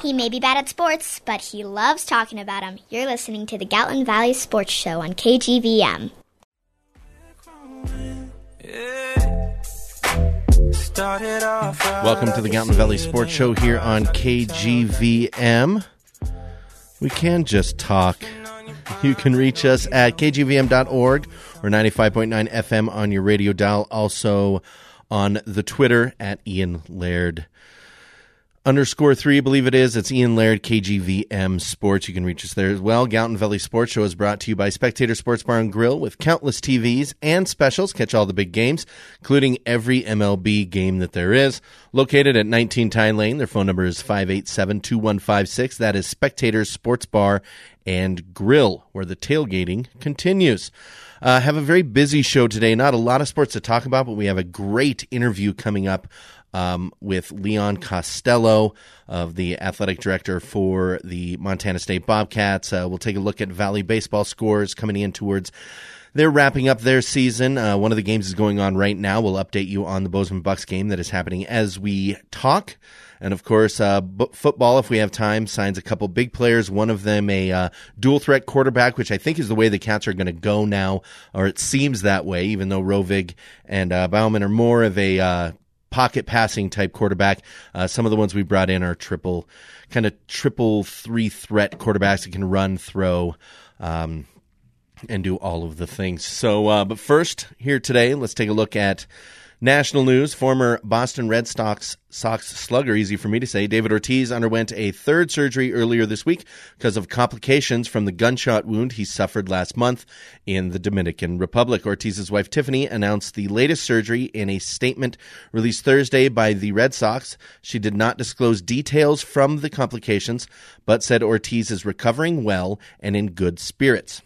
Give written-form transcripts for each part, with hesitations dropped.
He may be bad at sports, but he loves talking about them. You're listening to the Gatlin Valley Sports Show on KGVM. Welcome to the Gatlin Valley Sports Show here on KGVM. We can just talk. You can reach us at kgvm.org or 95.9 FM on your radio dial. Also on the Twitter at Ian Laird _3, I believe it is. It's Ian Laird, KGVM Sports. You can reach us there as well. Gatlin Valley Sports Show is brought to you by Spectator Sports Bar and Grill with countless TVs and specials. Catch all the big games, including every MLB game that there is. Located at 19 Tyne Lane. Their phone number is 587-2156. That is Spectator Sports Bar and Grill, where the tailgating continues. Have a very busy show today. Not a lot of sports to talk about, but we have a great interview coming up with Leon Costello, of the athletic director for the Montana State Bobcats. We'll take a look at Valley baseball scores coming in towards they're wrapping up their season. One of the games is going on right now. We'll update you on the Bozeman Bucks game that is happening as we talk. And, of course, football, if we have time, signs a couple big players. One of them a dual-threat quarterback, which I think is the way the Cats are going to go now, or it seems that way, even though Rovig and Bauman are more of a pocket passing type quarterback. Some of the ones we brought in are triple three threat quarterbacks that can run, throw, and do all of the things. So, but first, here today, let's take a look at national news. Former Boston Red Sox slugger, easy for me to say, David Ortiz underwent a third surgery earlier this week because of complications from the gunshot wound he suffered last month in the Dominican Republic. Ortiz's wife, Tiffany, announced the latest surgery in a statement released Thursday by the Red Sox. She did not disclose details from the complications, but said Ortiz is recovering well and in good spirits.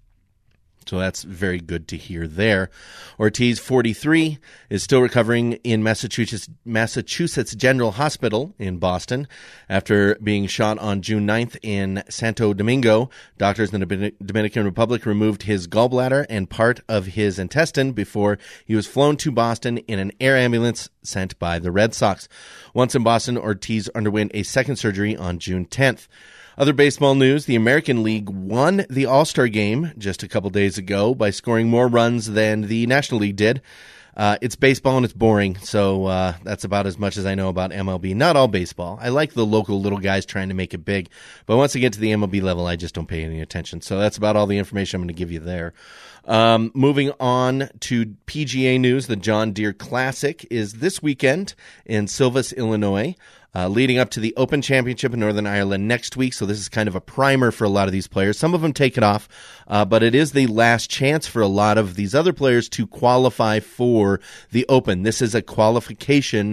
So that's very good to hear there. Ortiz, 43, is still recovering in Massachusetts General Hospital in Boston after being shot on June 9th in Santo Domingo. Doctors in the Dominican Republic removed his gallbladder and part of his intestine before he was flown to Boston in an air ambulance sent by the Red Sox. Once in Boston, Ortiz underwent a second surgery on June 10th. Other baseball news, the American League won the All-Star game just a couple days ago by scoring more runs than the National League did. It's baseball and it's boring, so that's about as much as I know about MLB. Not all baseball. I like the local little guys trying to make it big, but once I get to the MLB level, I just don't pay any attention. So that's about all the information I'm going to give you there. Moving on to PGA news, the John Deere Classic is this weekend in Silvis, Illinois. Leading up to the Open Championship in Northern Ireland next week. So this is kind of a primer for a lot of these players. Some of them take it off, but it is the last chance for a lot of these other players to qualify for the Open. This is a qualification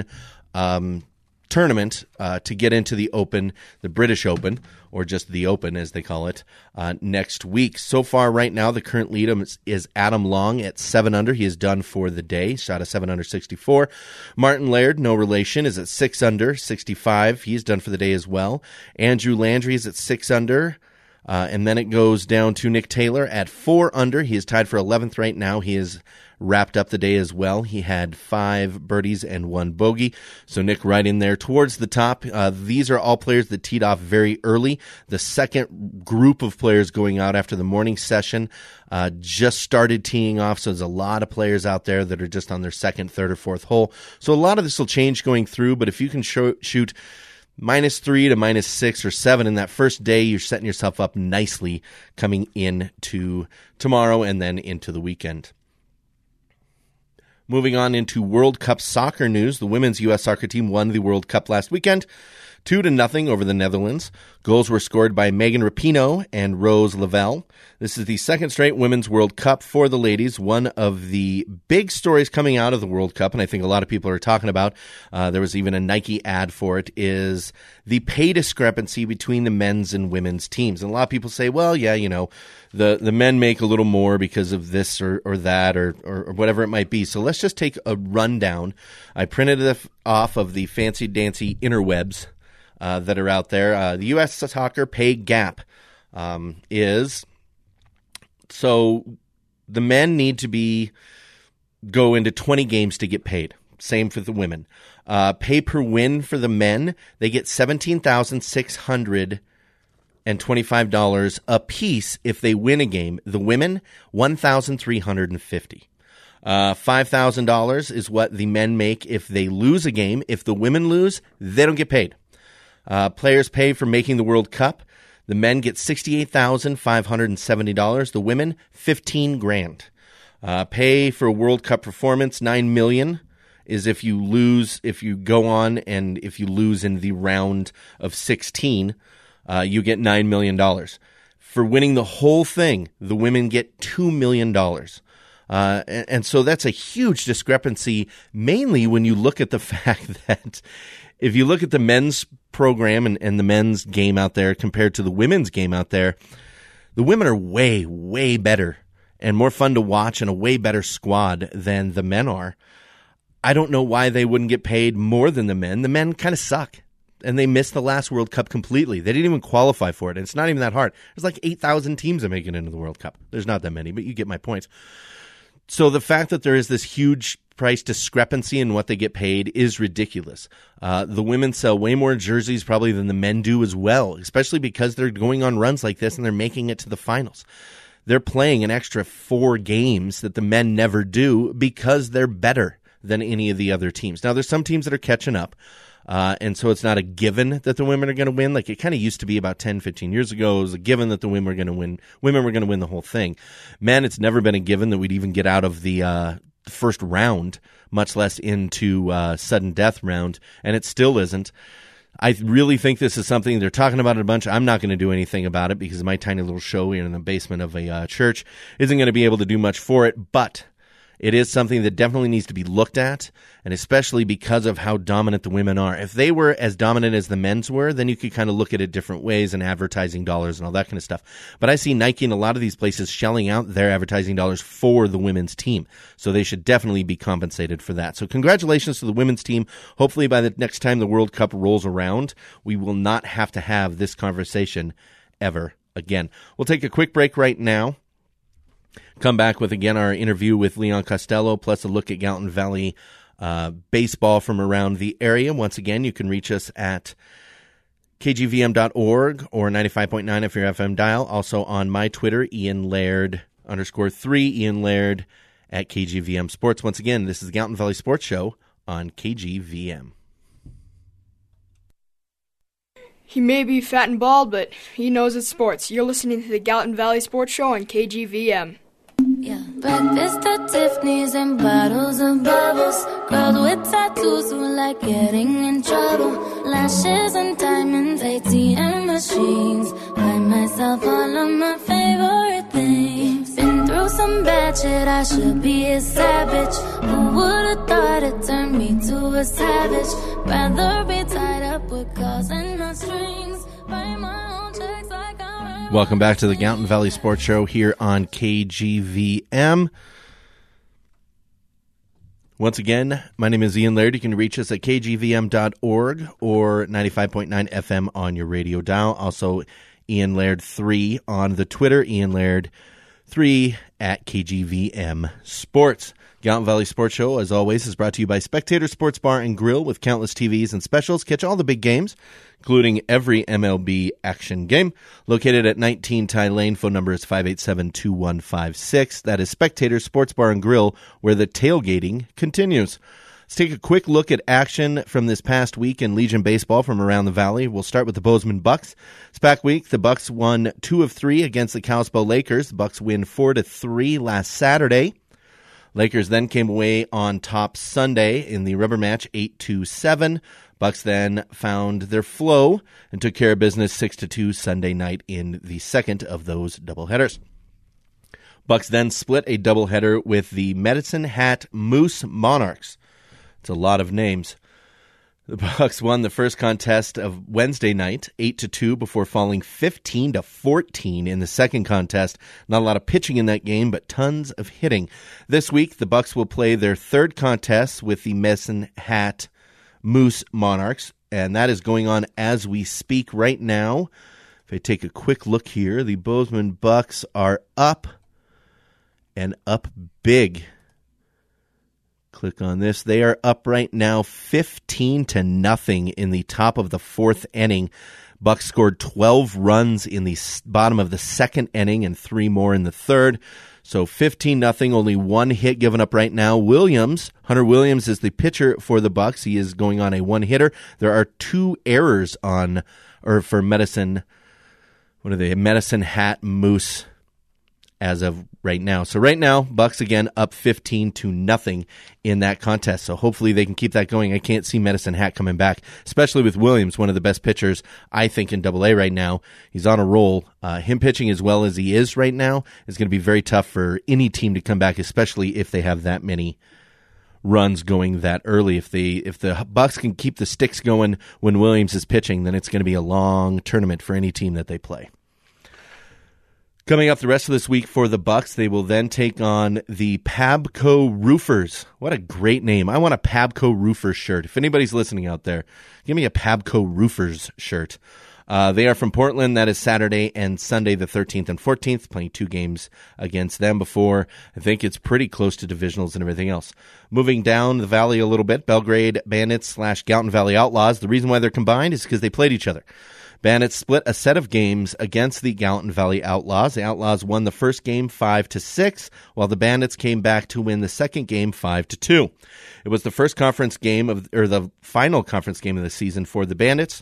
tournament to get into the Open, the British Open, or just the Open as they call it, next week. So far right now, the current leader is Adam Long at 7 under. He is done for the day, shot a 7 under 64. Martin Laird, no relation, is at 6 under 65. He's done for the day as well. Andrew Landry is at 6 under. And then it goes down to Nick Taylor at 4 under. He is tied for 11th right now. He is wrapped up the day as well. He had 5 birdies and 1 bogey. So Nick right in there towards the top. These are all players that teed off very early. The second group of players going out after the morning session just started teeing off. So there's a lot of players out there that are just on their second, third, or fourth hole. So a lot of this will change going through, but if you can shoot -3 to -6 or 7 in that first day, you're setting yourself up nicely coming into tomorrow and then into the weekend. Moving on into World Cup soccer news, the women's U.S. soccer team won the World Cup last weekend, 2-0 over the Netherlands. Goals were scored by Megan Rapinoe and Rose Lavelle. This is the second straight Women's World Cup for the ladies. One of the big stories coming out of the World Cup, and I think a lot of people are talking about, there was even a Nike ad for it, is the pay discrepancy between the men's and women's teams. And a lot of people say, well, yeah, you know, the men make a little more because of this or that or whatever it might be. So let's just take a rundown. I printed it off of the fancy-dancy interwebs that are out there. The U.S. soccer pay gap is, so the men need to go into 20 games to get paid. Same for the women. Pay per win for the men, they get $17,625 a piece if they win a game. The women, $1,350. $5,000 is what the men make if they lose a game. If the women lose, they don't get paid. Players pay for making the World Cup. The men get $68,570. The women, $15,000. Pay for a World Cup performance, $9 million is if you lose, if you go on and if you lose in the round of 16, you get $9 million. For winning the whole thing, the women get $2 million. And so that's a huge discrepancy, mainly when you look at the fact that if you look at the men's program and the men's game out there compared to the women's game out there, the women are way, way better and more fun to watch and a way better squad than the men are. I don't know why they wouldn't get paid more than the men. The men kind of suck, and they missed the last World Cup completely. They didn't even qualify for it, and it's not even that hard. There's like 8,000 teams that make it into the World Cup. There's not that many, but you get my points. So the fact that there is this huge price discrepancy in what they get paid is ridiculous. The women sell way more jerseys probably than the men do as well, especially because they're going on runs like this and they're making it to the finals. They're playing an extra 4 games that the men never do because they're better than any of the other teams. Now, there's some teams that are catching up, and so it's not a given that the women are going to win. Like it kind of used to be about 10, 15 years ago. It was a given that the women were going to win. Women were going to win the whole thing. Men, it's never been a given that we'd even get out of the first round, much less into sudden death round, and it still isn't. I really think this is something they're talking about it a bunch. I'm not going to do anything about it because my tiny little show in the basement of a church isn't going to be able to do much for it, but it is something that definitely needs to be looked at, and especially because of how dominant the women are. If they were as dominant as the men's were, then you could kind of look at it different ways and advertising dollars and all that kind of stuff. But I see Nike and a lot of these places shelling out their advertising dollars for the women's team, so they should definitely be compensated for that. So congratulations to the women's team. Hopefully by the next time the World Cup rolls around, we will not have to have this conversation ever again. We'll take a quick break right now. Come back with, again, our interview with Leon Costello, plus a look at Gallatin Valley baseball from around the area. Once again, you can reach us at kgvm.org or 95.9 if you're FM dial. Also on my Twitter, Ian Laird _3, Ian Laird at KGVM Sports. Once again, this is the Gallatin Valley Sports Show on KGVM. He may be fat and bald, but he knows it's sports. You're listening to the Gallatin Valley Sports Show on KGVM. Yeah, breakfast at Tiffany's and bottles of bubbles. Girls with tattoos who like getting in trouble. Lashes and diamonds, ATM machines. Buy myself all of my favorite things. Been through some bad shit, I should be a savage. Who would've thought it turned me to a savage? Rather be tied up with calls and not strings. Write my own checks like I Welcome back to the Gallatin Valley Sports Show here on KGVM. Once again, my name is Ian Laird. You can reach us at kgvm.org or 95.9 FM on your radio dial. Also, Ian Laird 3 on the Twitter, Ian Laird 3 at KGVM Sports. Gallatin Valley Sports Show, as always, is brought to you by Spectator Sports Bar and Grill with countless TVs and specials. Catch all the big games, including every MLB action game. Located at 19 Ty Lane, phone number is 587-2156. That is Spectator Sports Bar and Grill, where the tailgating continues. Let's take a quick look at action from this past week in Legion baseball from around the valley. We'll start with the Bozeman Bucks. This past week, the Bucks won 2 of 3 against the Kalispell Lakers. The Bucks win 4-3 last Saturday. Lakers then came away on top Sunday in the rubber match 8-7. Bucks then found their flow and took care of business 6-2 Sunday night in the second of those doubleheaders. Bucks then split a doubleheader with the Medicine Hat Moose Monarchs. It's a lot of names. The Bucks won the first contest of Wednesday night, 8-2, before falling 15-14 in the second contest. Not a lot of pitching in that game, but tons of hitting. This week, the Bucks will play their third contest with the Medicine Hat Moose Monarchs, and that is going on as we speak right now. If I take a quick look here, the Bozeman Bucks are up and up big. Click on this. They are up right now 15-0 in the top of the fourth inning. Bucks scored 12 runs in the bottom of the second inning and 3 more in the third. So 15-0, only 1 hit given up right now. Hunter Williams is the pitcher for the Bucks. He is going on a 1-hitter. There are 2 errors for Medicine Hat Moose as of right now. So right now, Bucks again up 15-0 in that contest. So hopefully they can keep that going. I can't see Medicine Hat coming back, especially with Williams, one of the best pitchers, I think, in AA right now. He's on a roll. Him pitching as well as he is right now is going to be very tough for any team to come back, especially if they have that many runs going that early. If the Bucks can keep the sticks going when Williams is pitching, then it's going to be a long tournament for any team that they play. Coming up the rest of this week for the Bucks, they will then take on the Pabco Roofers. What a great name. I want a Pabco Roofers shirt. If anybody's listening out there, give me a Pabco Roofers shirt. They are from Portland. That is Saturday and Sunday the 13th and 14th, playing 2 games against them before. I think it's pretty close to divisionals and everything else. Moving down the valley a little bit, Belgrade Bandits / Gallatin Valley Outlaws. The reason why they're combined is because they played each other. Bandits split a set of games against the Gallatin Valley Outlaws. The Outlaws won the first game 5-6, while the Bandits came back to win the second game 5-2. It was the first conference game the final conference game of the season for the Bandits,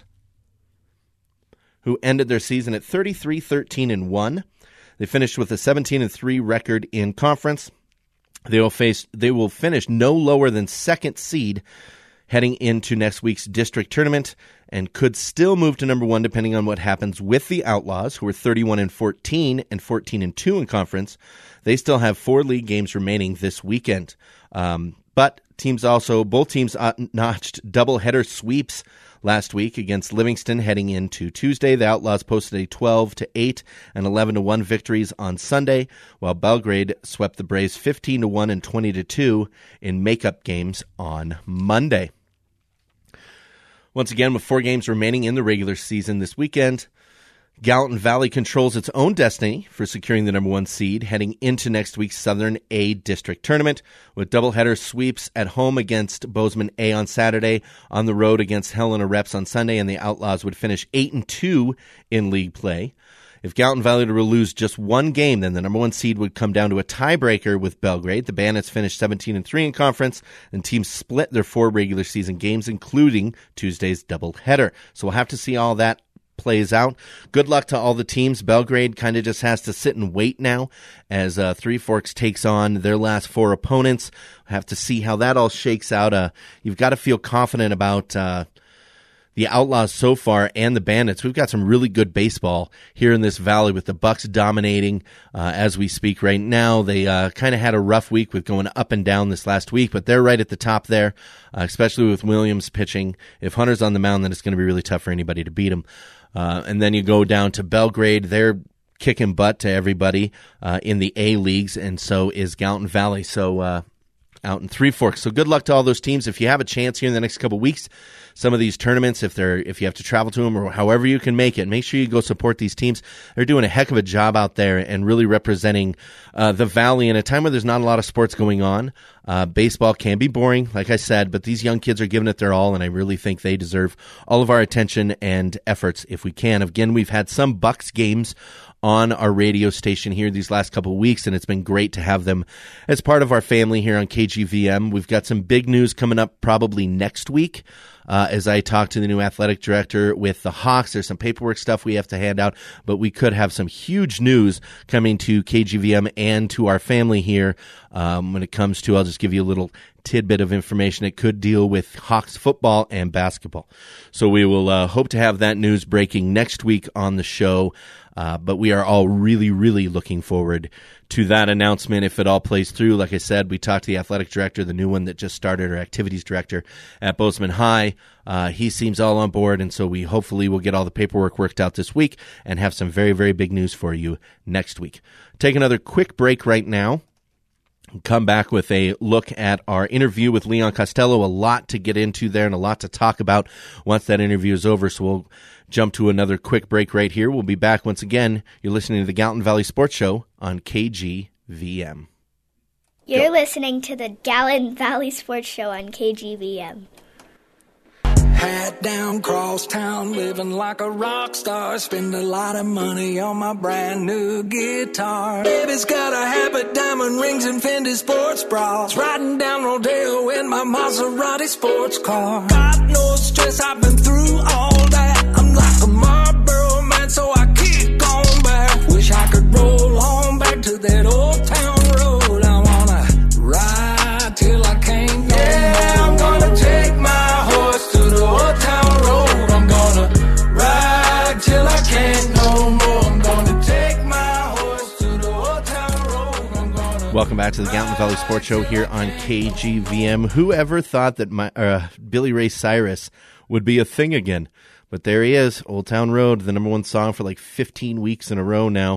who ended their season at 33-13-1. They finished with a 17-3 record in conference. They will finish no lower than second seed heading into next week's district tournament, and could still move to number 1 depending on what happens with the Outlaws, who are 31-14 and 14-2 in conference. They still have 4 league games remaining this weekend. But both teams notched doubleheader sweeps last week against Livingston heading into Tuesday. The Outlaws posted a 12-8 and 11-1 victories on Sunday, while Belgrade swept the Braves 15-1 and 20-2 in makeup games on Monday. Once again, with 4 games remaining in the regular season this weekend, Gallatin Valley controls its own destiny for securing the number 1 seed heading into next week's Southern A District Tournament, with doubleheader sweeps at home against Bozeman A on Saturday, on the road against Helena Reps on Sunday, and the Outlaws would finish 8-2 in league play. If Gallatin Valley were to lose just 1 game, then the number 1 seed would come down to a tiebreaker with Belgrade. The Bandits finished 17-3 in conference, and teams split their 4 regular season games, including Tuesday's doubleheader. So we'll have to see all that plays out. Good luck to all the teams. Belgrade kind of just has to sit and wait now as Three Forks takes on their last 4 opponents. Have to see how that all shakes out. You've got to feel confident about the Outlaws so far and the Bandits. We've got some really good baseball here in this valley with the Bucks dominating as we speak right now. They kind of had a rough week with going up and down this last week, but they're right at the top there, especially with Williams pitching. If Hunter's on the mound, then it's going to be really tough for anybody to beat him. And then you go down to Belgrade. They're kicking butt to everybody in the A leagues, and so is Gallatin Valley. So out in Three Forks. So good luck to all those teams. If you have a chance here in the next couple of weeks, some of these tournaments, if you have to travel to them or however you can make it, make sure you go support these teams. They're doing a heck of a job out there and really representing the Valley in a time where there's not a lot of sports going on. Baseball can be boring, like I said, but these young kids are giving it their all, and I really think they deserve all of our attention and efforts if we can. Again, we've had some Bucks games on our radio station here these last couple of weeks, and it's been great to have them as part of our family here on KGVM. We've got some big news coming up probably next week. As I talk to the new athletic director with the Hawks, there's some paperwork stuff we have to hand out, but we could have some huge news coming to KGVM and to our family here when it comes to, I'll just give you a little tidbit of information. It could deal with Hawks football and basketball. So we will hope to have that news breaking next week on the show. But we are all really, really looking forward to that announcement if it all plays through. Like I said, we talked to the athletic director, the new one that just started, our activities director at Bozeman High. He seems all on board, and so we hopefully will get all the paperwork worked out this week and have some very, very big news for you next week. Take another quick break right now. Come back with a look at our interview with Leon Costello. A lot to get into there and a lot to talk about once that interview is over, so we'll jump to another quick break right here. We'll be back once again. You're listening to the Gallatin Valley Sports Show on KGVM. You're listening to the Gallatin Valley Sports Show on KGVM. Hat down, cross town, living like a rock star. Spend a lot of money on my brand new guitar. Baby's got a habit, diamond rings, and Fendi sports bras. Riding down Rodeo in my Maserati sports car. Got no stress, I've been through all that. I'm like a Marlboro man, so I keep going back. Wish I could roll home back to that old town road. I wanna ride till I can't no more. I'm gonna take my horse to the old town road. I'm gonna ride till I can't no more. I'm gonna take my horse to the old town road. I'm gonna. Welcome back to the Gallatin Valley Sports Show here on KGVM. Whoever thought that Billy Ray Cyrus would be a thing again? But there he is, Old Town Road, the number one song for like 15 weeks in a row now.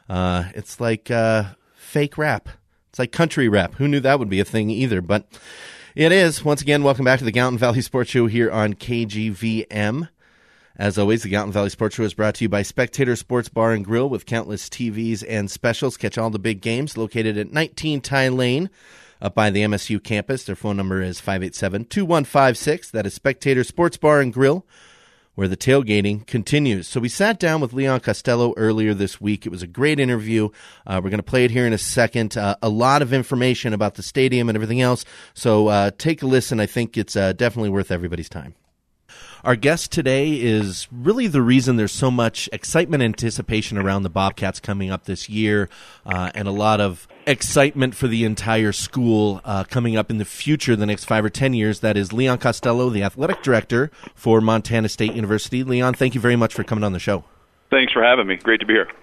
It's like fake rap. It's like country rap. Who knew that would be a thing either? But it is. Once again, welcome back to the Gallatin Valley Sports Show here on KGVM. As always, the Gallatin Valley Sports Show is brought to you by Spectator Sports Bar and Grill with countless TVs and specials. Catch all the big games located at 19 Ty Lane up by the MSU campus. Their phone number is 587-2156. That is Spectator Sports Bar and Grill, where the tailgating continues. So we sat down with Leon Costello earlier this week. It was a great interview. We're going to play it here in a second. A lot of information about the stadium and everything else. So take a listen. I think it's definitely worth everybody's time. Our guest today is really the reason there's so much excitement and anticipation around the Bobcats coming up this year, and a lot of excitement for the entire school coming up in the future, the next 5 or 10 years. That is Leon Costello, the athletic director for Montana State University. Leon, thank you very much for coming on the show. Thanks for having me. Great to be here.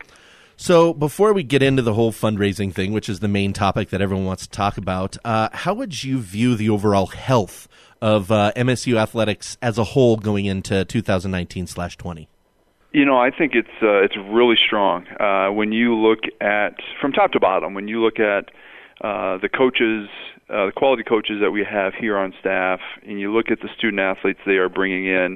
So before we get into the whole fundraising thing, which is the main topic that everyone wants to talk about, how would you view the overall health of MSU athletics as a whole going into 2019/20? You know, I think it's really strong. When you look at, from top to bottom, when you look at the coaches, the quality coaches that we have here on staff, and you look at the student athletes they are bringing in,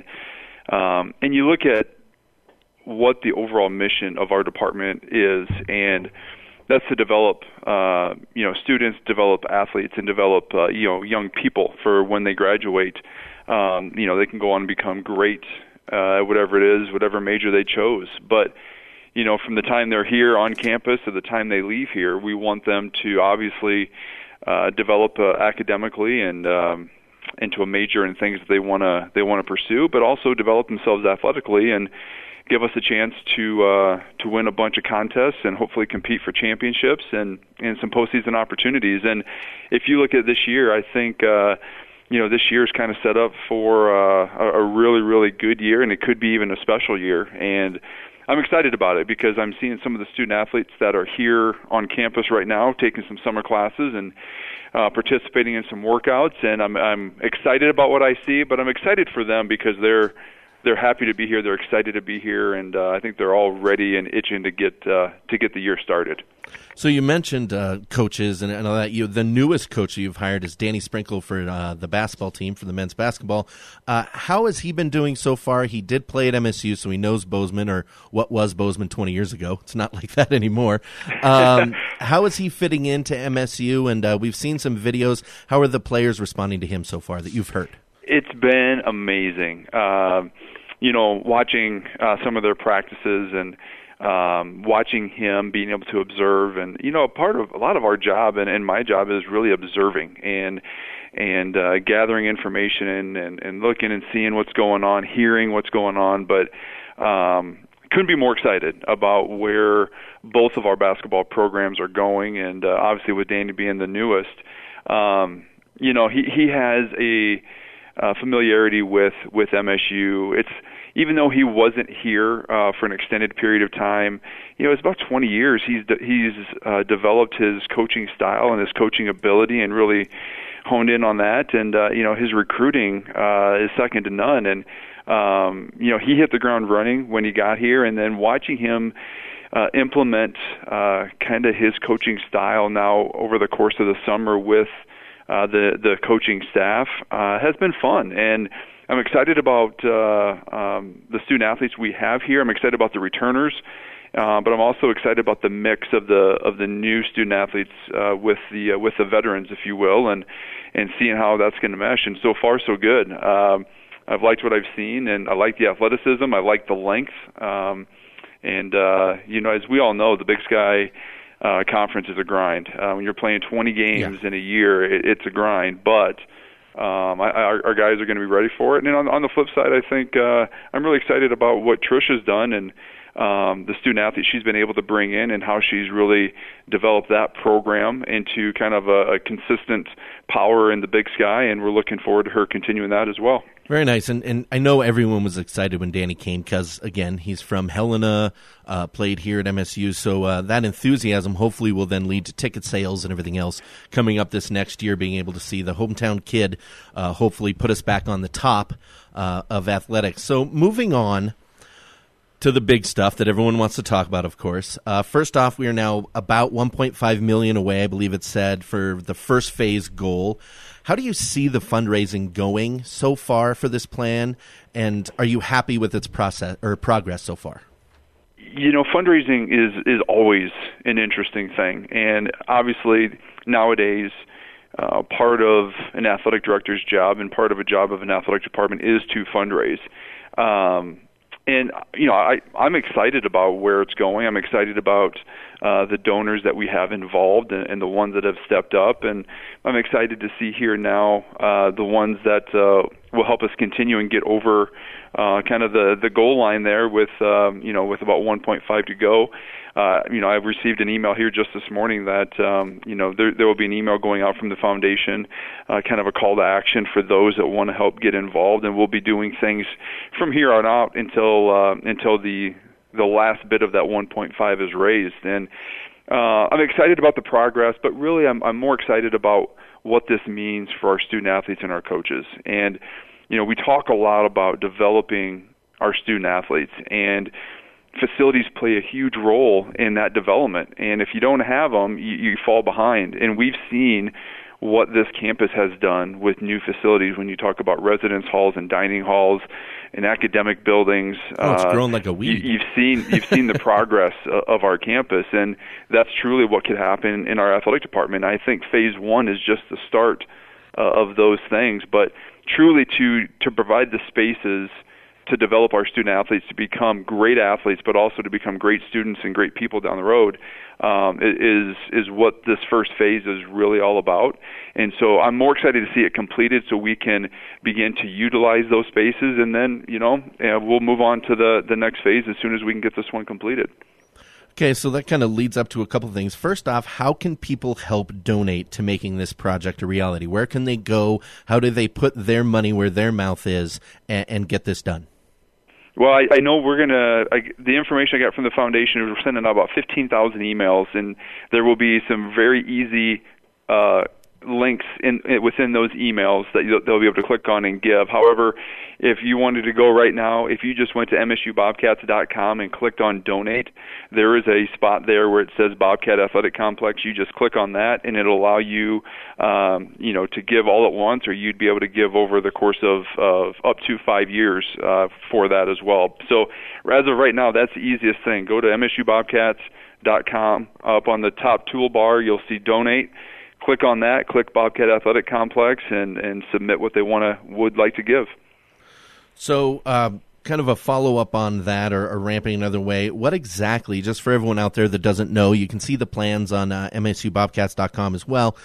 and you look at what the overall mission of our department is, and that's to develop, students, develop athletes, and develop, young people for when they graduate. They can go on and become great, whatever it is, whatever major they chose. But, from the time they're here on campus to the time they leave here, we want them to obviously develop academically and into a major in things that they want to pursue, but also develop themselves athletically and give us a chance to win a bunch of contests and hopefully compete for championships and some postseason opportunities. And if you look at this year, I think this year is kind of set up for a really, really good year, and it could be even a special year. And I'm excited about it because I'm seeing some of the student athletes that are here on campus right now taking some summer classes and participating in some workouts. And I'm excited about what I see, but I'm excited for them because they're happy to be here. They're excited to be here, and I think they're all ready and itching to get the year started. So you mentioned coaches and all that. The newest coach you've hired is Danny Sprinkle for the basketball team, for the men's basketball. How has he been doing so far? He did play at MSU, so he knows Bozeman, or what was Bozeman 20 years ago. It's not like that anymore. How is he fitting into MSU? And we've seen some videos. How are the players responding to him so far that you've heard? It's been amazing. Watching some of their practices and watching him being able to observe. And, a lot of our job and my job is really observing and gathering information and looking and seeing what's going on, hearing what's going on. But couldn't be more excited about where both of our basketball programs are going. And obviously with Danny being the newest, he has a familiarity with MSU. It's even though he wasn't here for an extended period of time, it's about 20 years. He's developed his coaching style and his coaching ability and really honed in on that. And his recruiting is second to none. And he hit the ground running when he got here. And then watching him implement kind of his coaching style now over the course of the summer with the coaching staff has been fun, and I'm excited about the student athletes we have here. I'm excited about the returners, But I'm also excited about the mix of the new student athletes with the veterans, if you will, and seeing how that's going to mesh. And so far, so good. I've liked what I've seen, and I like the athleticism. I like the length. As we all know, the Big Sky Conference is a grind. When you're playing 20 games in a year, it's a grind. But our guys are going to be ready for it. And on the flip side, I think I'm really excited about what Trish has done and the student athlete she's been able to bring in and how she's really developed that program into kind of a consistent power in the Big Sky, and we're looking forward to her continuing that as well. Very nice, and I know everyone was excited when Danny came because, again, he's from Helena, played here at MSU, so that enthusiasm hopefully will then lead to ticket sales and everything else coming up this next year, being able to see the hometown kid hopefully put us back on the top of athletics. So moving on to the big stuff that everyone wants to talk about, of course. First off, we are now about $1.5 million away, I believe it said, for the first phase goal. How do you see the fundraising going so far for this plan, and are you happy with its process or progress so far? Fundraising is always an interesting thing, and obviously nowadays part of an athletic director's job and part of a job of an athletic department is to fundraise. I'm excited about where it's going. I'm excited about the donors that we have involved and the ones that have stepped up. And I'm excited to see here now the ones that will help us continue and get over kind of the goal line there with about 1.5 to go. I've received an email here just this morning that, there will be an email going out from the foundation, kind of a call to action for those that want to help get involved. And we'll be doing things from here on out until the last bit of that 1.5 is raised. And I'm excited about the progress, but really I'm more excited about what this means for our student athletes and our coaches. And, we talk a lot about developing our student athletes, and facilities play a huge role in that development. And if you don't have them, you fall behind. And we've seen what this campus has done with new facilities when you talk about residence halls and dining halls and academic buildings. It's grown like a weed. You've seen the progress of our campus, and that's truly what could happen in our athletic department. I think phase one is just the start of those things, but truly to provide the spaces to develop our student athletes to become great athletes, but also to become great students and great people down the road, is what this first phase is really all about. And so I'm more excited to see it completed so we can begin to utilize those spaces, and then we'll move on to the next phase as soon as we can get this one completed. Okay, so that kind of leads up to a couple of things. First off, how can people help donate to making this project a reality? Where can they go? How do they put their money where their mouth is and get this done? Well, I know the information I got from the foundation is we're sending out about 15,000 emails, and there will be some very easy links within those emails that they'll be able to click on and give. However, if you wanted to go right now, if you just went to msubobcats.com and clicked on donate, there is a spot there where it says Bobcat Athletic Complex. You just click on that, and it'll allow you, to give all at once, or you'd be able to give over the course of up to 5 years for that as well. So as of right now, that's the easiest thing. Go to msubobcats.com. Up on the top toolbar, you'll see donate. Click on that, click Bobcat Athletic Complex, and submit what they would like to give. So kind of a follow-up on that, or ramping another way, what exactly, just for everyone out there that doesn't know, you can see the plans on msubobcats.com as well.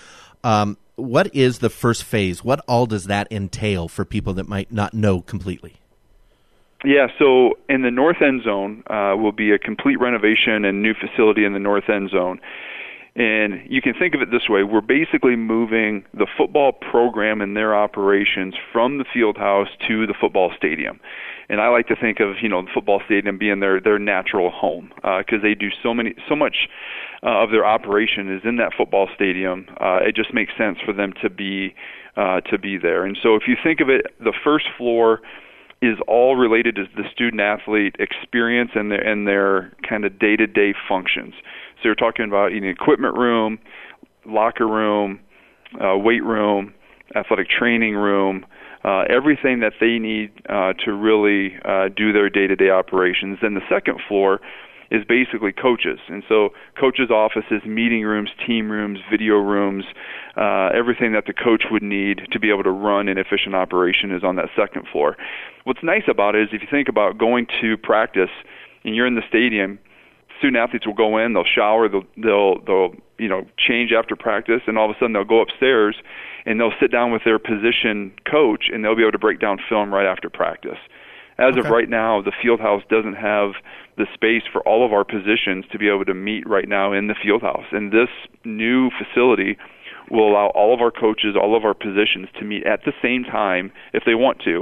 What is the first phase? What all does that entail for people that might not know completely? Yeah, so in the north end zone will be a complete renovation and new facility in the north end zone. And you can think of it this way. We're basically moving the football program and their operations from the field house to the football stadium. And I like to think of, the football stadium being their natural home because they do so much of their operation is in that football stadium. It just makes sense for them to be there. And so if you think of it, the first floor is all related to the student-athlete experience and their kind of day-to-day functions. So you're talking about an equipment room, locker room, weight room, athletic training room, everything that they need to really do their day-to-day operations. Then the second floor is basically coaches. And so coaches' offices, meeting rooms, team rooms, video rooms, everything that the coach would need to be able to run an efficient operation is on that second floor. What's nice about it is if you think about going to practice and you're in the stadium, student athletes will go in, they'll shower, they'll change after practice, and all of a sudden they'll go upstairs and they'll sit down with their position coach and they'll be able to break down film right after practice. As of right now, the field house doesn't have the space for all of our positions to be able to meet right now in the field house. And this new facility will allow all of our coaches, all of our positions to meet at the same time if they want to,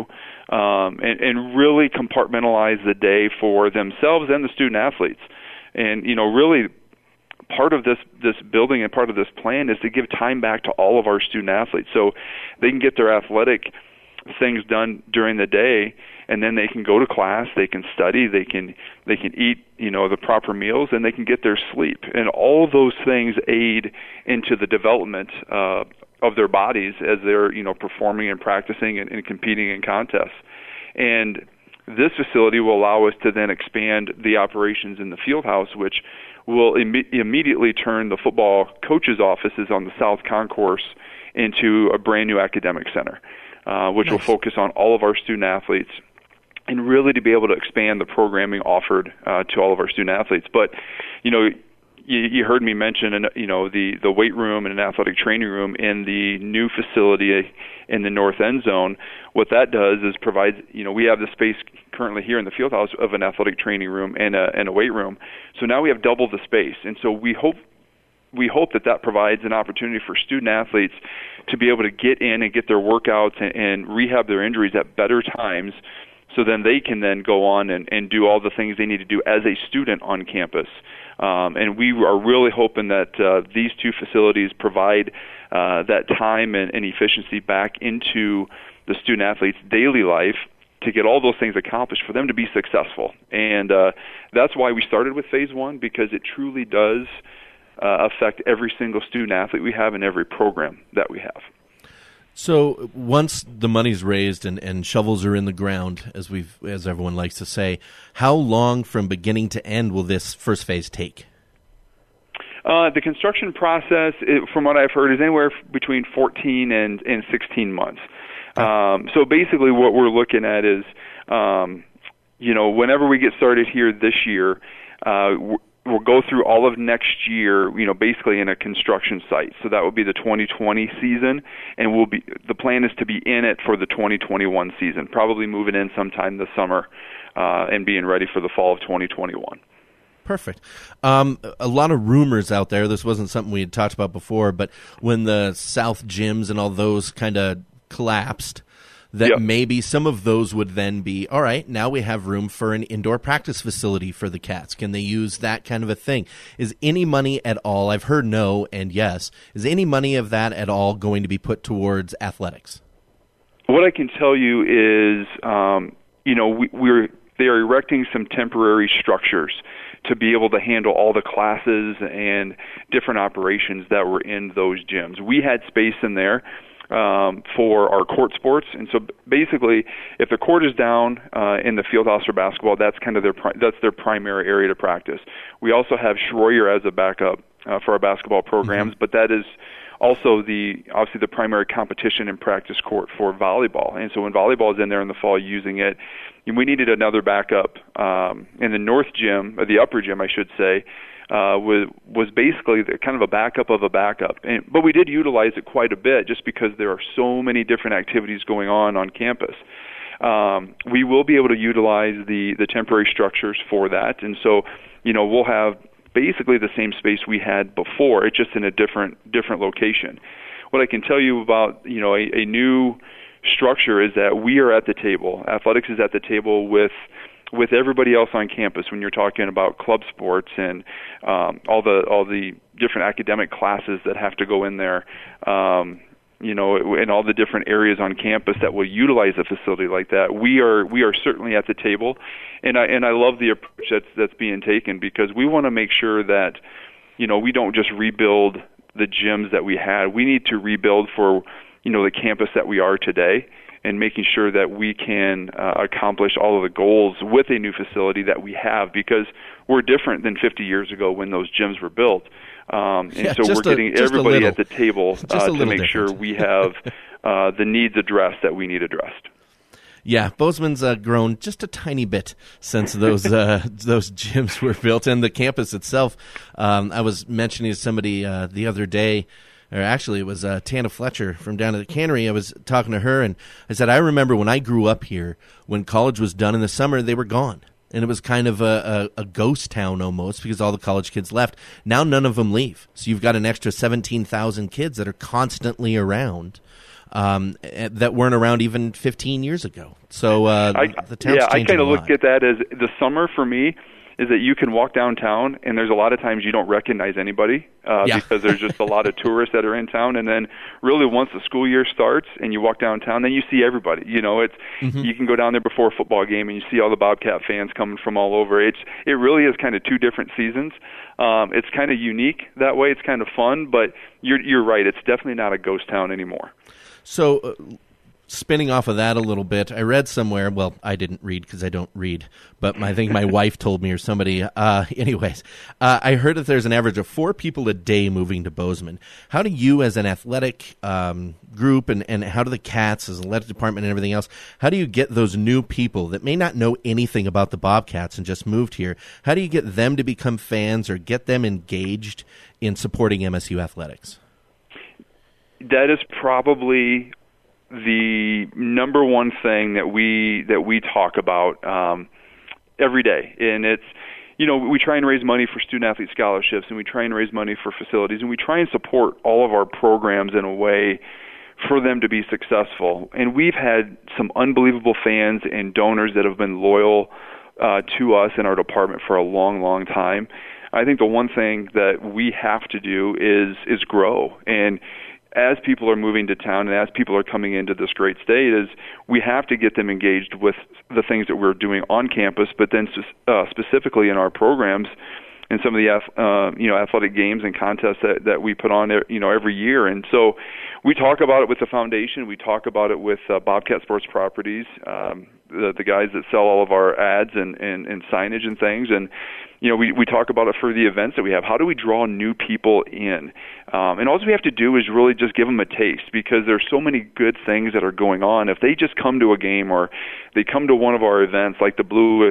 and really compartmentalize the day for themselves and the student athletes. And, really part of this building and part of this plan is to give time back to all of our student athletes so they can get their athletic things done during the day, and then they can go to class, they can study, they can eat, the proper meals, and they can get their sleep. And all those things aid into the development of their bodies as they're, performing and practicing and competing in contests. And this facility will allow us to then expand the operations in the field house, which will immediately turn the football coaches' offices on the South Concourse into a brand new academic center, which will focus on all of our student athletes and really to be able to expand the programming offered to all of our student athletes. But, you heard me mention, the weight room and an athletic training room in the new facility in the north end zone. What that does is provides, we have the space currently here in the field house of an athletic training room and a weight room. So now we have double the space. And so we hope that provides an opportunity for student athletes to be able to get in and get their workouts and rehab their injuries at better times, so then they can then go on and do all the things they need to do as a student on campus. And we are really hoping that these two facilities provide that time and efficiency back into the student athlete's daily life to get all those things accomplished for them to be successful. And that's why we started with Phase 1, because it truly does affect every single student athlete we have and every program that we have. So once the money's raised and shovels are in the ground, as everyone likes to say, how long from beginning to end will this first phase take? The construction process, from what I've heard, is anywhere between 14 and 16 months. So basically what we're looking at is, whenever we get started here this year, we'll go through all of next year, basically in a construction site. So that will be the 2020 season, and the plan is to be in it for the 2021 season, probably moving in sometime this summer and being ready for the fall of 2021. Perfect. A lot of rumors out there. This wasn't something we had talked about before, but when the South gyms and all those kind of collapsed, that maybe some of those would then be, all right, now we have room for an indoor practice facility for the Cats. Can they use that kind of a thing? Is any money at all, I've heard no and yes, is any money of that at all going to be put towards athletics? What I can tell you is, they are erecting some temporary structures to be able to handle all the classes and different operations that were in those gyms. We had space in there for our court sports, and so basically, if the court is down in the field house for basketball, that's kind of their primary area to practice. We also have Schroyer as a backup for our basketball programs, but that is also obviously the primary competition and practice court for volleyball. And so when volleyball is in there in the fall using it, we needed another backup. In the north gym, or the upper gym, I should say, was basically kind of a backup of a backup. But we did utilize it quite a bit just because there are so many different activities going on campus. We will be able to utilize the temporary structures for that. And so, we'll have basically the same space we had before. It's just in a different location. What I can tell you about, a new structure is that we are at the table. Athletics is at the table with everybody else on campus when you're talking about club sports and all the different academic classes that have to go in there, and all the different areas on campus that will utilize a facility like that. We are certainly at the table, and I love the approach that's being taken, because we want to make sure that we don't just rebuild the gyms that we had. We need to rebuild for the campus that we are today. and making sure that we can accomplish all of the goals with a new facility that we have, because we're different than 50 years ago when those gyms were built. And so we're getting everybody at the table to make sure we have the needs addressed that we need addressed. Yeah, Bozeman's grown just a tiny bit since those gyms were built, and the campus itself. I was mentioning to somebody the other day, or actually it was Tana Fletcher from down at the cannery. I was talking to her, and I said, I remember when I grew up here, when college was done in the summer, they were gone. And it was kind of a ghost town almost, because all the college kids left. Now none of them leave. So you've got an extra 17,000 kids that are constantly around. That weren't around even 15 years ago. So the town's changing I kind of a lot. look at that as the summer for me is that you can walk downtown and there's a lot of times you don't recognize anybody because there's just a lot of tourists that are in town. And then really once the school year starts and you walk downtown, then you see everybody. You know, it's you can go down there before a football game and you see all the Bobcat fans coming from all over. It really is kind of two different seasons. It's kind of unique that way. It's kind of fun, but you're right. It's definitely not a ghost town anymore. So, spinning off of that a little bit, I read somewhere, well, I didn't read because I don't read, but I think my wife told me or somebody. I heard that there's an average of 4 people a day moving to Bozeman. How do you, as an athletic group, and how do the Cats, as an athletic department and everything else, how do you get those new people that may not know anything about the Bobcats and just moved here, how do you get them to become fans or get them engaged in supporting MSU athletics? That is probably the number one thing that we talk about every day, and it's, you know, we try and raise money for student athlete scholarships, and we try and raise money for facilities, and we try and support all of our programs in a way for them to be successful. And we've had some unbelievable fans and donors that have been loyal to us in our department for a long, long time. I think the one thing that we have to do is grow. And as people are moving to town and as people are coming into this great state, is we have to get them engaged with the things that we're doing on campus, but then specifically in our programs and some of the athletic games and contests that we put on every year. And so we talk about it with the foundation. We talk about it with Bobcat Sports Properties, the guys that sell all of our ads and signage and things. And you know, we talk about it for the events that we have. How do we draw new people in? And all we have to do is really just give them a taste, because there's so many good things that are going on. If they just come to a game or they come to one of our events like the Blue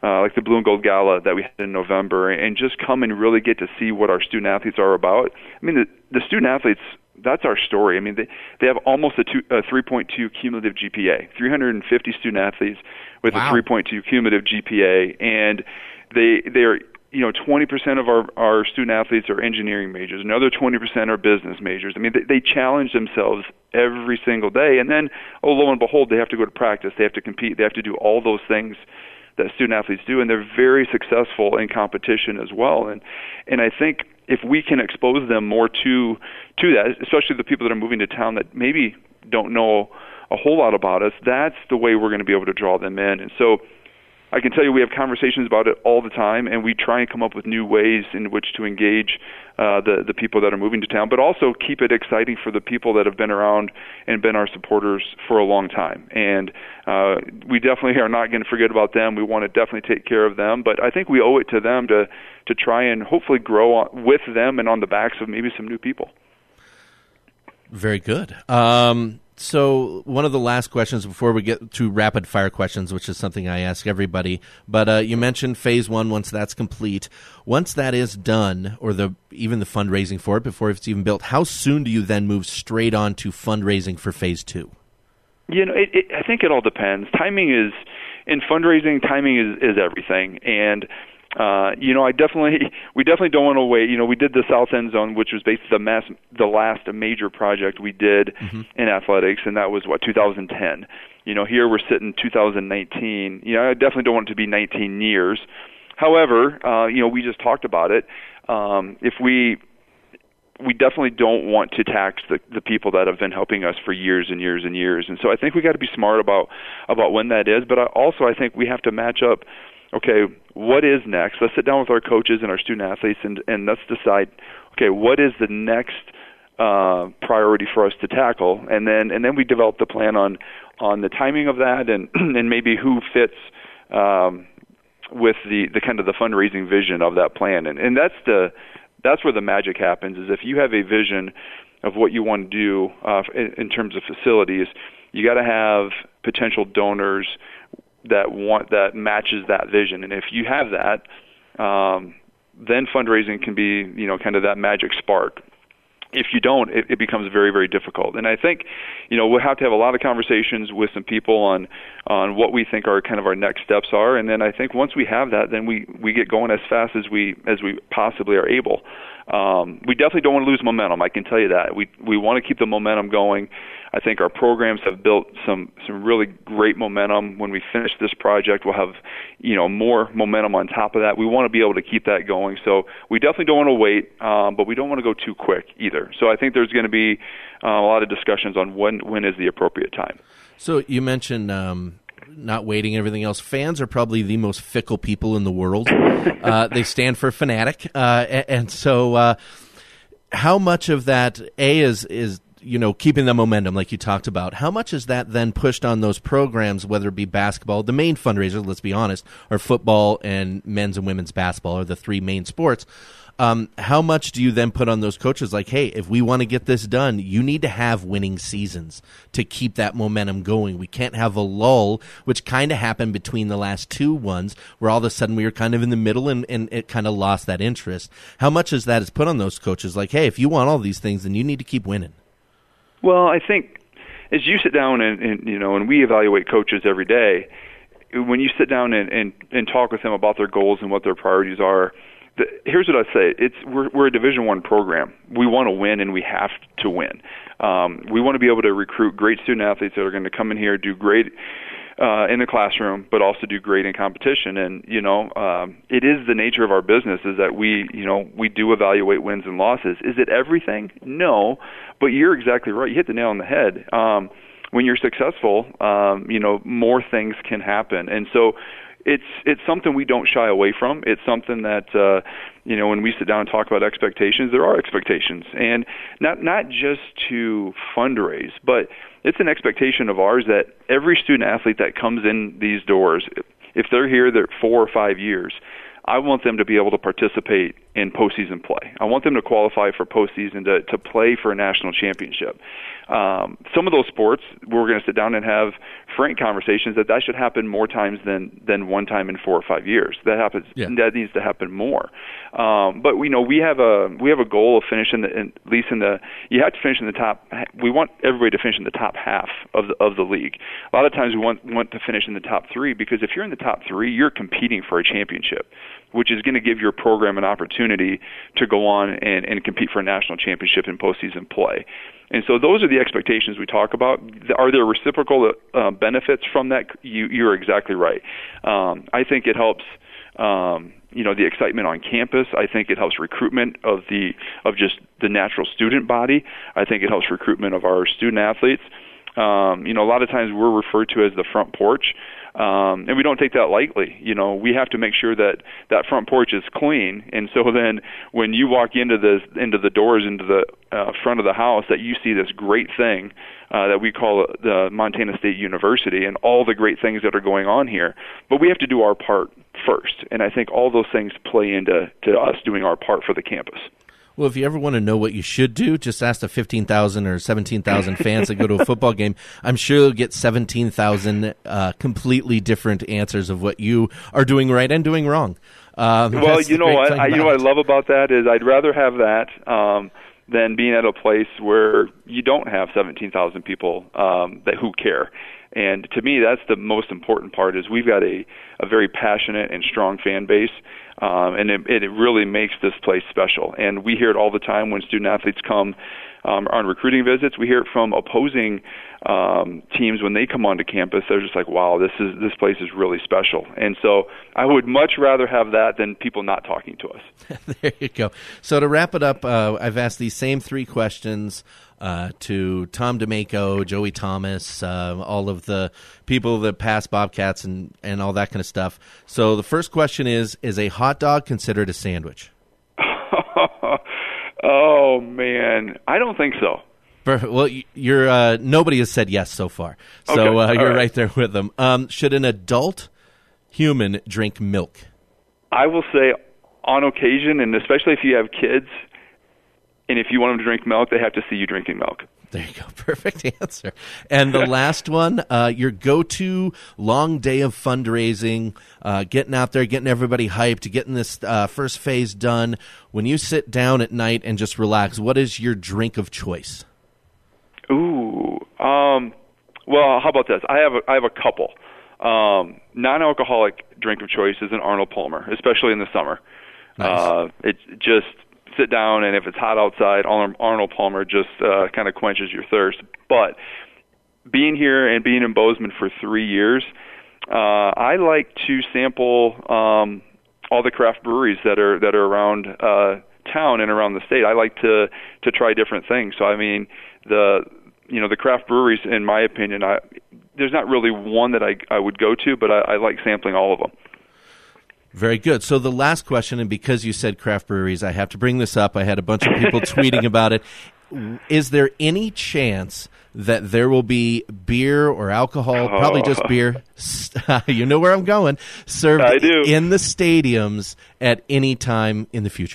and Gold Gala that we had in November, and just come and really get to see what our student athletes are about. I mean, the student athletes, that's our story. I mean, they have almost a 3.2 cumulative GPA, 350 student athletes with a 3.2 cumulative GPA, and they are, 20% of our student athletes are engineering majors. Another 20% are business majors. I mean, they challenge themselves every single day. And then, lo and behold, they have to go to practice. They have to compete. They have to do all those things that student athletes do, and they're very successful in competition as well. And I think if we can expose them more to that, especially the people that are moving to town that maybe don't know a whole lot about us, that's the way we're going to be able to draw them in. And so I can tell you we have conversations about it all the time, and we try and come up with new ways in which to engage the people that are moving to town, but also keep it exciting for the people that have been around and been our supporters for a long time. And we definitely are not going to forget about them. We want to definitely take care of them, but I think we owe it to them to try and hopefully grow with them and on the backs of maybe some new people. Very good. So one of the last questions before we get to rapid fire questions, which is something I ask everybody, but you mentioned phase 1, once that's complete. Once that is done, or even the fundraising for it before it's even built, how soon do you then move straight on to fundraising for phase 2? I think it all depends. In fundraising, timing is everything. And we definitely don't want to wait. We did the South End Zone, which was basically the last major project we did in athletics, and that was 2010. Here we're sitting 2019. I definitely don't want it to be 19 years. However, we just talked about it. If we definitely don't want to tax the people that have been helping us for years and years and years. And so I think we got to be smart about when that is. But I think we have to match up. Okay, what is next? Let's sit down with our coaches and our student athletes and let's decide, okay, what is the next priority for us to tackle, and then we develop the plan on the timing of that, and and maybe who fits with the kind of the fundraising vision of that plan, and that's where the magic happens. Is if you have a vision of what you want to do in terms of facilities, you got to have potential donors that matches that vision, and if you have that, then fundraising can be kind of that magic spark. If you don't, it becomes very, very difficult. And I think, we'll have to have a lot of conversations with some people on what we think our kind of our next steps are. And then I think once we have that, then we get going as fast as we possibly are able. We definitely don't want to lose momentum. I can tell you that. We want to keep the momentum going. I think our programs have built some really great momentum. When we finish this project, we'll have more momentum on top of that. We want to be able to keep that going. So we definitely don't want to wait, but we don't want to go too quick either. So I think there's going to be a lot of discussions on when is the appropriate time. So you mentioned not waiting and everything else. Fans are probably the most fickle people in the world. They stand for fanatic. And so how much of that, is keeping the momentum like you talked about, how much is that then pushed on those programs, whether it be basketball, the main fundraisers, let's be honest, are football and men's and women's basketball are the three main sports. How much do you then put on those coaches like, hey, if we want to get this done, you need to have winning seasons to keep that momentum going. We can't have a lull, which kind of happened between the last two ones where all of a sudden we were kind of in the middle and it kind of lost that interest. How much is that is put on those coaches like, hey, if you want all these things, then you need to keep winning? Well, I think as you sit down and we evaluate coaches every day, when you sit down and talk with them about their goals and what their priorities are, here's what I say: we're a Division I program. We want to win, and we have to win. We want to be able to recruit great student athletes that are going to come in here, do great in the classroom, but also do great in competition. And it is the nature of our business is that we do evaluate wins and losses. Is it everything? No, but you're exactly right. You hit the nail on the head. When you're successful, more things can happen, and so. It's something we don't shy away from. It's something that when we sit down and talk about expectations, there are expectations, and not just to fundraise, but it's an expectation of ours that every student athlete that comes in these doors, if they're here, they're 4 or 5 years. I want them to be able to participate in postseason play. I want them to qualify for postseason to play for a national championship. Some of those sports, we're going to sit down and have frank conversations that should happen more times than one time in 4 or 5 years. That happens. Yeah. That needs to happen more. But we have a goal of finishing you have to finish in the top. We want everybody to finish in the top half of the league. A lot of times we want to finish in the top 3 because if you're in the top 3, you're competing for a championship, which is going to give your program an opportunity to go on and compete for a national championship in postseason play. And so those are the expectations we talk about. Are there reciprocal benefits from that? You're exactly right. I think it helps, the excitement on campus. I think it helps recruitment of just the natural student body. I think it helps recruitment of our student athletes. A lot of times we're referred to as the front porch. And we don't take that lightly. We have to make sure that front porch is clean. And so then when you walk into the doors, into the front of the house, that you see this great thing that we call the Montana State University and all the great things that are going on here. But we have to do our part first. And I think all those things play into us doing our part for the campus. Well, if you ever want to know what you should do, just ask the 15,000 or 17,000 fans that go to a football game. I'm sure you'll get 17,000 completely different answers of what you are doing right and doing wrong. Well, you know what I love about that is I'd rather have that than being at a place where you don't have 17,000 people who care. And to me, that's the most important part is we've got a very passionate and strong fan base. And it really makes this place special. And we hear it all the time when student athletes come on recruiting visits. We hear it from opposing teams when they come onto campus. They're just like, wow, this place is really special. And so I would much rather have that than people not talking to us. There you go. So to wrap it up, I've asked these same 3 questions to Tom D'Amico, Joey Thomas, all of the people that pass Bobcats and all that kind of stuff. So the first question is a hot dog considered a sandwich? Oh, man. I don't think so. Well, you're nobody has said yes so far, so Okay. you're All right there with them. Should an adult human drink milk? I will say on occasion, and especially if you have kids, and if you want them to drink milk, they have to see you drinking milk. There you go. Perfect answer. And the last one, your go-to long day of fundraising, getting out there, getting everybody hyped, getting this first phase done. When you sit down at night and just relax, what is your drink of choice? Ooh. Well, how about this? I have a couple. Non-alcoholic drink of choice is an Arnold Palmer, especially in the summer. Nice. It's just sit down, and if it's hot outside, Arnold Palmer just kind of quenches your thirst. But being here and being in Bozeman for 3 years, I like to sample all the craft breweries that are around town and around the state. I like to try different things. So I mean, the craft breweries, in my opinion, there's not really one that I would go to, but I like sampling all of them. Very good. So the last question, and because you said craft breweries, I have to bring this up. I had a bunch of people tweeting about it. Is there any chance that there will be beer or alcohol, probably just beer, you know where I'm going, served in the stadiums at any time in the future?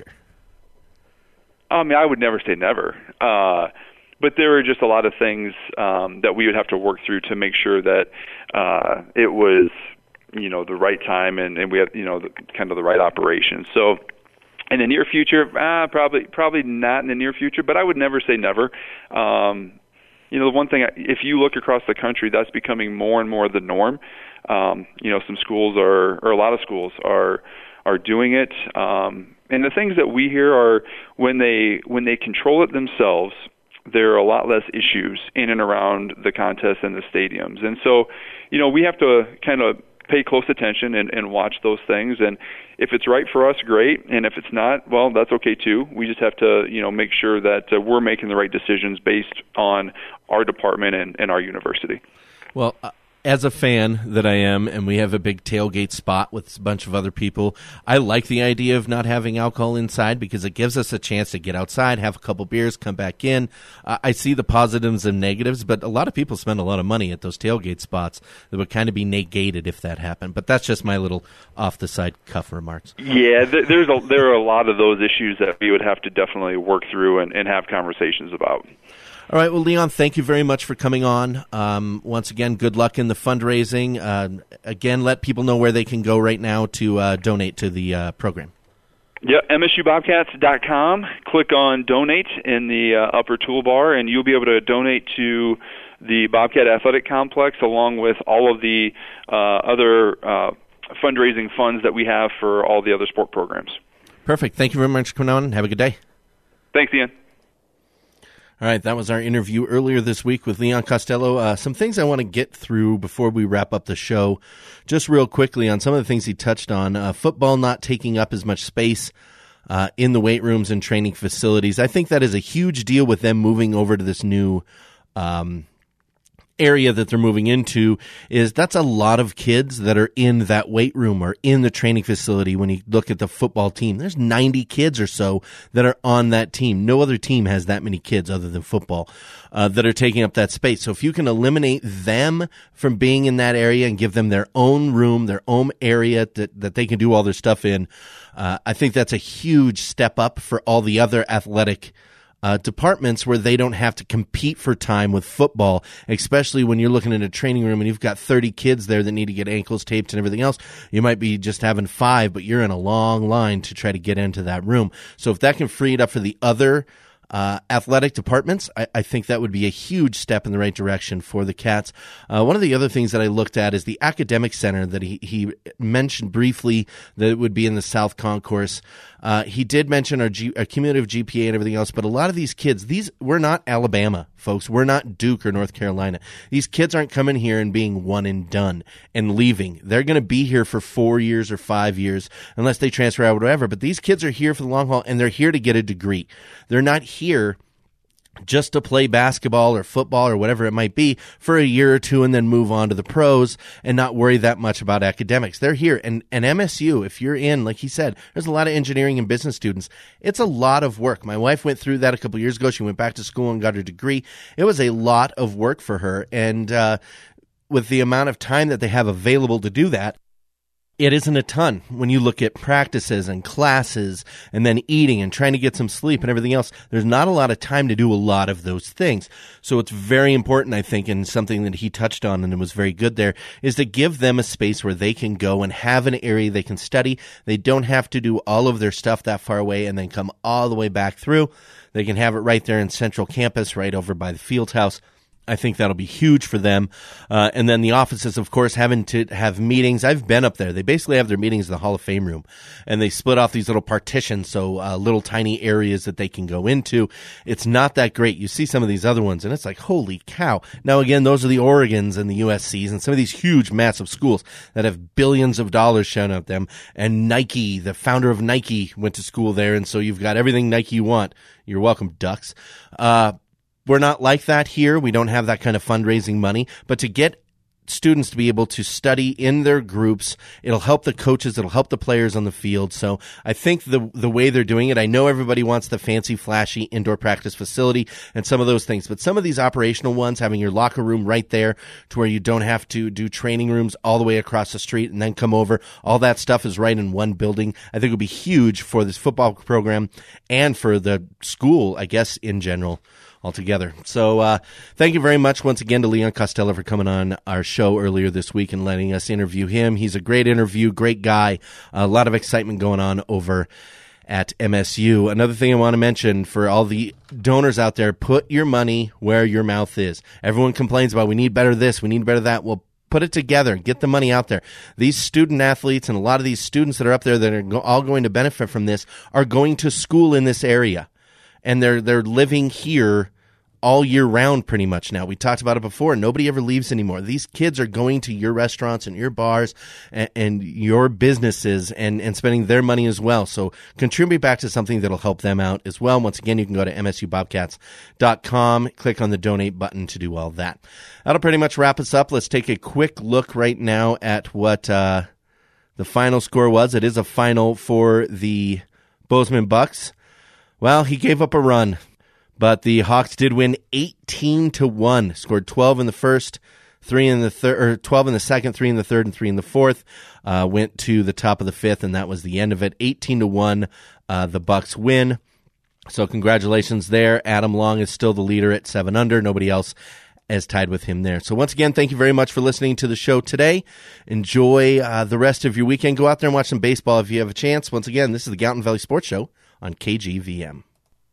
I mean, I would never say never. But there are just a lot of things that we would have to work through to make sure that it was, the right time and we have, kind of the right operation. So in the near future, probably not in the near future, but I would never say never. The one thing, if you look across the country, that's becoming more and more the norm. Some schools or a lot of schools are doing it. And the things that we hear are when they control it themselves, there are a lot less issues in and around the contests and the stadiums. And so, we have to kind of pay close attention and watch those things. And if it's right for us, great. And if it's not, well, that's okay too. We just have to, make sure that we're making the right decisions based on our department and our university. Well, as a fan that I am, and we have a big tailgate spot with a bunch of other people, I like the idea of not having alcohol inside because it gives us a chance to get outside, have a couple beers, come back in. I see the positives and negatives, but a lot of people spend a lot of money at those tailgate spots that would kind of be negated if that happened. But that's just my little off-the-side cuff remarks. Yeah, there are a lot of those issues that we would have to definitely work through and have conversations about. All right, well, Leon, thank you very much for coming on. Once again, good luck in the fundraising. Again, let people know where they can go right now to donate to the program. Yeah, MSUBobcats.com. Click on Donate in the upper toolbar, and you'll be able to donate to the Bobcat Athletic Complex along with all of the other fundraising funds that we have for all the other sport programs. Perfect. Thank you very much for coming on. Have a good day. Thanks, Ian. All right, that was our interview earlier this week with Leon Costello. Some things I want to get through before we wrap up the show. Just real quickly on some of the things he touched on. Football not taking up as much space in the weight rooms and training facilities. I think that is a huge deal with them moving over to this new area that they're moving into. Is that's a lot of kids that are in that weight room or in the training facility. When you look at the football team, there's 90 kids or so that are on that team. No other team has that many kids other than football that are taking up that space. So if you can eliminate them from being in that area and give them their own room, their own area that they can do all their stuff in, I think that's a huge step up for all the other athletic departments where they don't have to compete for time with football, especially when you're looking at a training room and you've got 30 kids there that need to get ankles taped and everything else. You might be just having 5, but you're in a long line to try to get into that room. So if that can free it up for the other athletic departments, I think that would be a huge step in the right direction for the Cats. One of the other things that I looked at is the academic center that he mentioned briefly that it would be in the South Concourse. He did mention our cumulative GPA and everything else, but a lot of these kids, we're not Alabama, folks. We're not Duke or North Carolina. These kids aren't coming here and being one and done and leaving. They're going to be here for 4 years or 5 years unless they transfer out or whatever. But these kids are here for the long haul, and they're here to get a degree. They're not here just to play basketball or football or whatever it might be for a year or two and then move on to the pros and not worry that much about academics. They're here. And MSU, if you're in, like he said, there's a lot of engineering and business students. It's a lot of work. My wife went through that a couple years ago. She went back to school and got her degree. It was a lot of work for her. And with the amount of time that they have available to do that, it isn't a ton when you look at practices and classes and then eating and trying to get some sleep and everything else. There's not a lot of time to do a lot of those things. So it's very important, I think, and something that he touched on and it was very good there, is to give them a space where they can go and have an area they can study. They don't have to do all of their stuff that far away and then come all the way back through. They can have it right there in Central Campus, right over by the field house. I think that'll be huge for them. And then the offices, of course, having to have meetings. I've been up there. They basically have their meetings in the Hall of Fame room, and they split off these little partitions, so little tiny areas that they can go into. It's not that great. You see some of these other ones, and it's like, holy cow. Now, again, those are the Oregons and the USCs and some of these huge, massive schools that have billions of dollars shown at them. And Nike, the founder of Nike, went to school there, and so you've got everything Nike you want. You're welcome, Ducks. We're not like that here. We don't have that kind of fundraising money. But to get students to be able to study in their groups, it'll help the coaches, it'll help the players on the field. So I think the way they're doing it, I know everybody wants the fancy, flashy indoor practice facility and some of those things. But some of these operational ones, having your locker room right there to where you don't have to do training rooms all the way across the street and then come over, all that stuff is right in one building. I think it would be huge for this football program and for the school, I guess, in general. Altogether. So thank you very much once again to Leon Costello for coming on our show earlier this week and letting us interview him. He's a great interview, great guy, a lot of excitement going on over at MSU. Another thing I want to mention for all the donors out there, put your money where your mouth is. Everyone complains about we need better this, we need better that. Well, put it together. Get the money out there. These student athletes and a lot of these students that are up there that are all going to benefit from this are going to school in this area. And they're living here all year round pretty much now. We talked about it before. Nobody ever leaves anymore. These kids are going to your restaurants and your bars and your businesses and spending their money as well. So contribute back to something that'll help them out as well. Once again, you can go to msubobcats.com, click on the donate button to do all that. That'll pretty much wrap us up. Let's take a quick look right now at what the final score was. It is a final for the Bozeman Bucks. Well, he gave up a run. But the Hawks did win 18-1. Scored 12 in the first, 3 in the third, or 12 in the second, 3 in the third, and 3 in the fourth. Went to the top of the fifth, and that was the end of it. 18-1. The Bucks win. So congratulations there. Adam Long is still the leader at 7 under. Nobody else is tied with him there. So once again, thank you very much for listening to the show today. Enjoy the rest of your weekend. Go out there and watch some baseball if you have a chance. Once again, this is the Gallatin Valley Sports Show on KGVM.